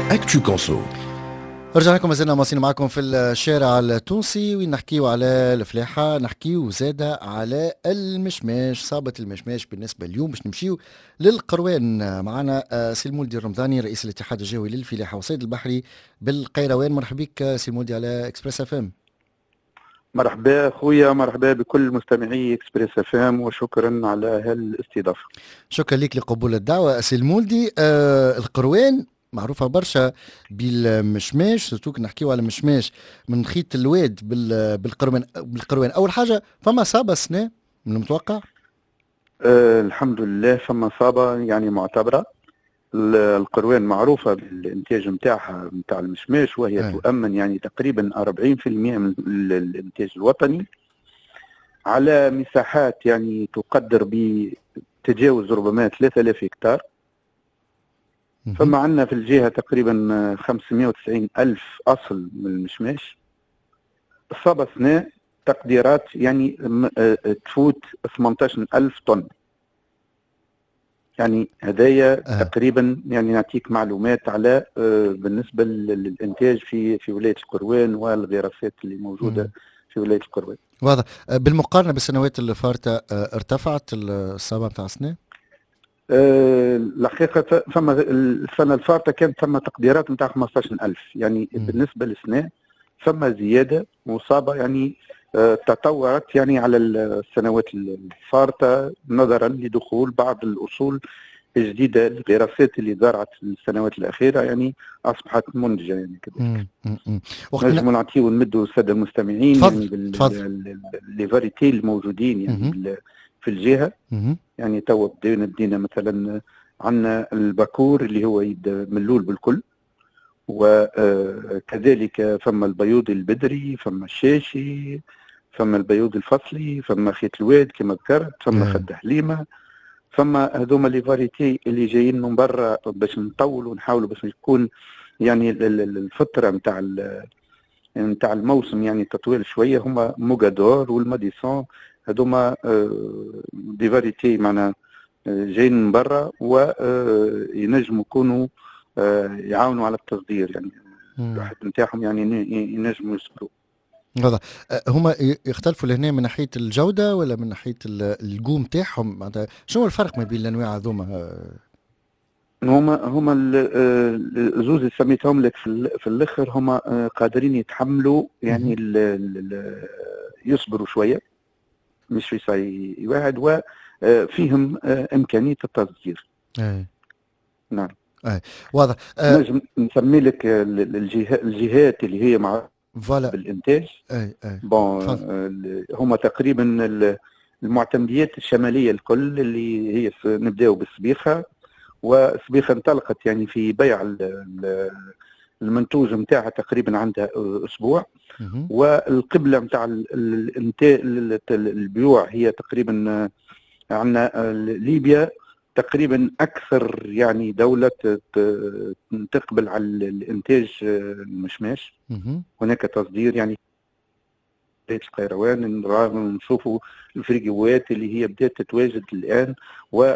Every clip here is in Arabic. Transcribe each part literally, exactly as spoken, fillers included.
Actu Conso. رجعنا لكم، مازلنا مواصلين معكم في الشارع التونسي وين نحكيو على الفلاحة، نحكيو زادة على المشماش، صابة المشماش. بالنسبة اليوم باش نمشيو للقروان. معنا سي المولدي الرمضاني رئيس الاتحاد الجوي للفلاحة والصيد البحري بالقيروان. مرحبا بك سي المولدي على اكسبريس اف ام. مرحبا خويا، مرحبا بكل مستمعي اكسبريس اف ام، وشكرا على هالاستضافه. شكرا لك لقبول الدعوه سي المولدي. آه القروان معروفه برشا بالمشماش، سورتو نحكيو على مشماش من خيط الواد بالقروان. بالقروان اول حاجه فما صابه السنه من المتوقع؟ أه الحمد لله فما صابه يعني معتبره. القروان معروفه بالانتاج نتاعها نتاع المشماش، وهي أه. تؤمن يعني تقريبا أربعين بالمئة من الانتاج الوطني على مساحات يعني تقدر بتجاوز ربما ثلاثة آلاف هكتار. فما عندنا في الجهة تقريبا خمسمئة وتسعين ألف أصل من المشماش. الصابة سنة تقديرات يعني تفوت ثمانية عشر ألف طن. يعني هدايا أه. تقريبا يعني نعطيك معلومات على بالنسبة للإنتاج في في ولاية القروان والغراسات اللي موجودة مم. في ولاية القروان. واضح. بالمقارنة بالسنوات اللي فاتت ارتفعت الصابة بتاع السنة؟ أه الحقيقة ثم السنة الفاتة كانت ثم تقديرات نتاع خمسة عشر ألف، يعني م. بالنسبة للسنة ثم زيادة مصابة يعني أه تطورت يعني على السنوات الفاتة نظرا لدخول بعض الأصول الجديدة الغراسات اللي زرعت السنوات الأخيرة، يعني أصبحت منتجة يعني كذلك. نجم نعطيو نمدوا السادة المستمعين تفضل. يعني لي فاريتي الموجودين يعني م. في الجهة. م. يعني توا بدينا بدينا مثلا عندنا الباكور اللي هو ملول بالكل، وكذلك فما البيوض البدري، فما الشاشي، فما البيوض الفصلي، فما خيط الواد كما ذكرت، فما خد حليمه، فما هذوما لي فاريتي اللي جايين من برا باش نطولوا ونحاولوا باش يكون يعني الفتره نتاع نتاع الموسم يعني تطويل شويه، هما موغادور والماديسون. هذوما دي فاريتي معنا جايين من برا وينجموا يكونوا يعاونوا على التصدير، يعني الواحد نتاعهم يعني ينجموا يصبروا. واضح. هما يختلفوا لهنا من ناحيه الجوده ولا من ناحيه القوم تاعهم؟ معناتها شنو الفرق ما بين الانواع هذوما؟ هما هما الزوز اللي سميتهم لك في الاخر هما قادرين يتحملوا يعني ال ال يصبروا شويه، مش في صاي واحد، وفيهم امكانيه التصدير. اي نعم. اي واضح. نجم نسمي لك الجهات الجهات اللي هي مع فوالا بالانتاج. اي اي بون هما تقريبا المعتمديات الشماليه الكل اللي هي نبداو بالسبيخه، وسبيخه انطلقت يعني في بيع المنتوج نتاعها تقريبا عندها اسبوع، والقبله نتاع الانتاج البيوع هي تقريبا عندنا ليبيا تقريبا اكثر يعني دوله تقبل على الانتاج المشماش. هناك تصدير يعني القيروان نشوفوا الفريقوات اللي هي بدات تتواجد الان، و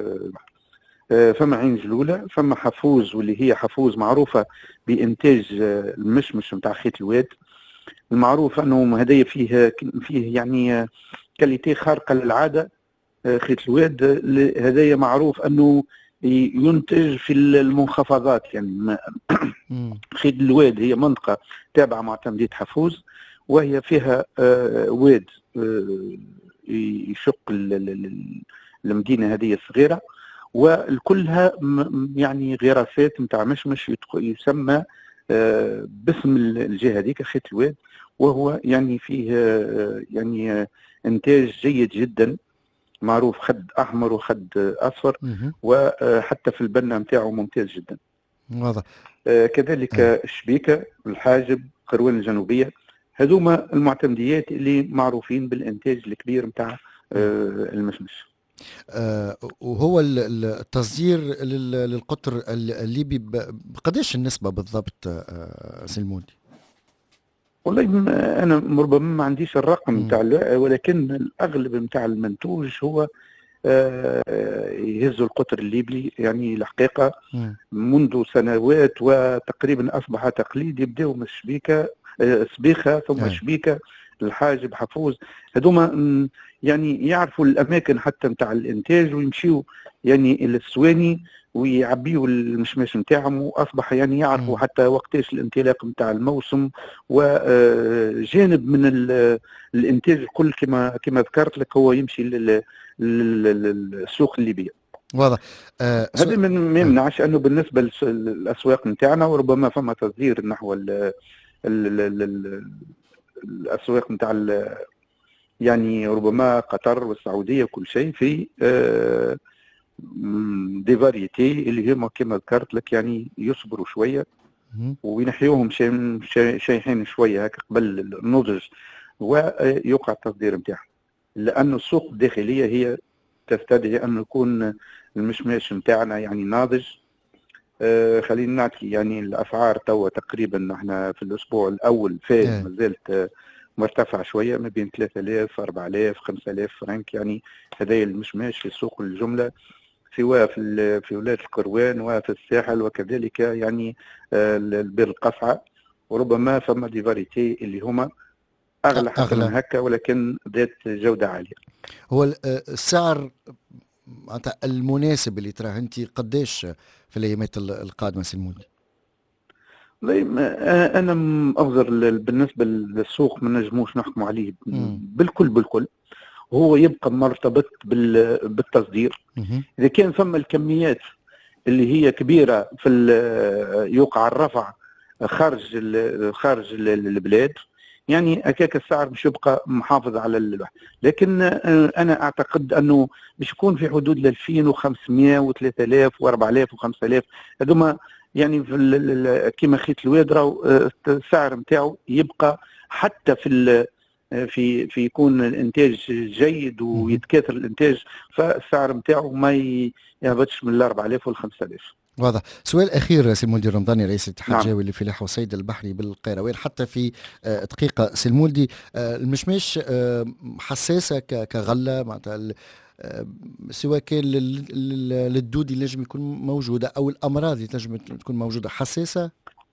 فما عين جلوله، فما حفوز واللي هي حفوز معروفه بانتاج المشمش نتاع خيط الواد. المعروف انه هدايا فيه فيه يعني كاليتي خارقه للعاده. خيط الواد هدايا معروف انه ينتج في المنخفضات، يعني خيط الواد هي منطقه تابعه معتمديه حفوز، وهي فيها واد يشق المدينه هذه الصغيره، والكلها يعني غراسات نتاع مشمش يسمى باسم الجهه هذيك خيط الواد، وهو يعني فيه يعني انتاج جيد جدا، معروف خد احمر وخد اصفر، وحتى في البنه نتاعو ممتاز جدا. واضح. كذلك الشبيكه، الحاجب، قروان الجنوبيه، هذوما المعتمديات اللي معروفين بالانتاج الكبير نتاع المشمش. آه وهو التصدير للقطر الليبي بقداش النسبة بالضبط آه سلموني؟ والله انا ربما ما عنديش الرقم نتاع، ولكن الاغلب نتاع المنتوج هو آه يهزوا القطر الليبي يعني الحقيقة مم. منذ سنوات، وتقريبا أصبح تقليد. يبداو من الشبيكة آه، سبيخة ثم أي. شبيكة الحاجب حفوز، هذوما م، يعني يعرفوا الأماكن حتى نتاع الإنتاج ويمشيوا يعني للسواني ويعبيوا المشماش نتاعهم، واصبح يعني يعرفوا مم. حتى وقتاش الانطلاق نتاع الموسم، وجانب من ال- الانتاج الكل كما كما ذكرت لك هو يمشي لل- لل- للسوق الليبيه. واضح. آه سو... هذا من ما آه. يمنعش انه بالنسبه للس- للاسواق نتاعنا وربما فما تصدير نحو ال ال ال ال الاسواق نتاع ال- يعني ربما قطر والسعوديه وكل شيء في آه مم، دي فاريتي اللي هما كما ذكرت لك يعني يصبروا شويه مم. وينحيوهم شي- شي- شيحين شويه هكا قبل النضج، ويوقع التصدير نتاعهم، لانه السوق الداخليه هي تستدعي ان يكون المشماش نتاعنا يعني ناضج. آه خلينا نعطي يعني الاسعار توا تقريبا احنا في الاسبوع الاول فاز آه. ما زالت آه، مرتفعه شويه ما بين ثلاثة آلاف أربعة آلاف خمسة آلاف فرنك، يعني هذا المشماش في سوق الجمله سواء في ال- في ولايه القروان وفي الساحل وكذلك يعني آه، البير القصعه، وربما فما دي فاريتي اللي هما اغلى حتى اغلى. من هكا ولكن ذات جوده عاليه. هو ال- آه، السعر معناتها المناسب اللي تراه انت قداش في الايامات ال- القادمه سي المودي؟ والله ما- آه، انا م- افضل ال- بالنسبه للسوق ما نجموش نحكموا عليه مم. بالكل بالكل، وهو يبقى مرتبط بال- بالتصدير. مهم. اذا كان ثم الكميات اللي هي كبيره في ال- يوقع الرفع خارج ال- خارج ال- البلاد، يعني هكاك السعر مش يبقى محافظ على الواحد. لكن آه، انا اعتقد انه مش يكون في حدود ال ألفين وخمسمائة و ثلاثة آلاف و أربعة آلاف و خمسة آلاف، هذوما يعني في ال- ال- كما خيط الواد راهو آه، السعر نتاعو يبقى حتى في ال- في في يكون الانتاج جيد مهم. ويتكاثر الانتاج، فالسعر نتاعو ما ي- يهبطش من ال أربعة آلاف وال خمسة آلاف. واضح. سؤال اخير سي المولدي الرمضاني رئيس الاتحاد نعم. الجوي للفلاحه والصيد البحري بالقيروان، حتى في آه، دقيقه سي المولدي، آه، المشماش آه، حساسه ك- كغله معناتها ال- آه، سواء كان لل- لل- للدود اللي نجم يكون موجوده او الامراض اللي تنجم تكون موجوده حساسه.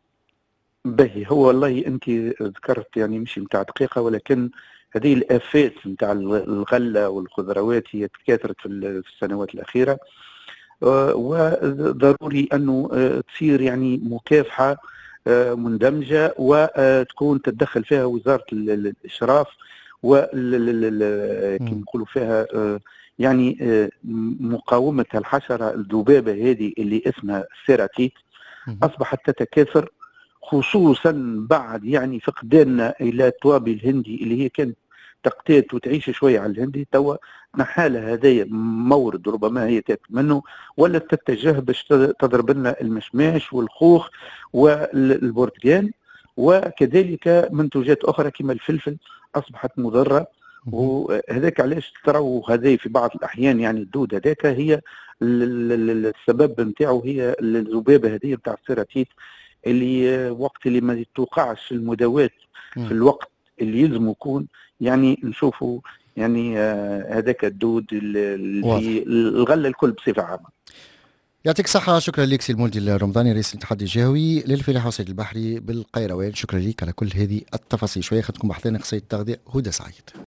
باهي هو والله انت ذكرت يعني مش نتاع دقيقه، ولكن هذه الافات نتاع الغله والخضروات هي تكاثرت في ال- في السنوات الاخيره، آه، وضروري انه آه، تصير يعني مكافحه آه، مندمجه وتكون تتدخل فيها وزاره ال- ال- الاشراف وكما مم. نقولوا فيها آه، يعني آه، مقاومه الحشره الذبابه هذه اللي اسمها السيراتيت مهم. اصبحت تتكاثر، خصوصا بعد يعني فقداننا الى التوابي الهندي اللي هي كانت تقتات وتعيش شويه على الهندي. توا نحالة هذايا مورد ربما هي تاكل منه، ولا تتجه باش تضرب لنا المشماش والخوخ والبرتقال، وكذلك منتوجات اخرى كما الفلفل اصبحت مضره. مهم. وهذاك علاش تروا هذا في بعض الاحيان يعني الدود هذاك هي ال- ال- ال- السبب نتاعو هي الذبابه هذه نتاع السيراتيت، اللي وقت اللي ما توقعش المداوات مم. في الوقت اللي يلزم يكون يعني نشوفوا يعني آه، هذاك الدود اللي واضح. في الغله الكل بصفه عامه. يعطيك الصحة. شكرا لك سي المولدي الرمضاني رئيس الاتحاد الجهوي للفلاحة والصيد البحري بالقيروان. شكرا لك على كل هذه التفاصيل. شوية خدكم بحثنا قصيدة تغذية. هدى سعيد.